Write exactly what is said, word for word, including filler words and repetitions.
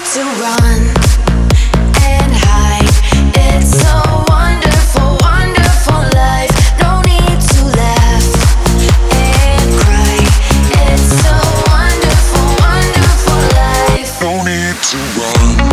to run and hide. It's a wonderful, wonderful life. No need to laugh and cry. It's a wonderful, wonderful life. No need to run.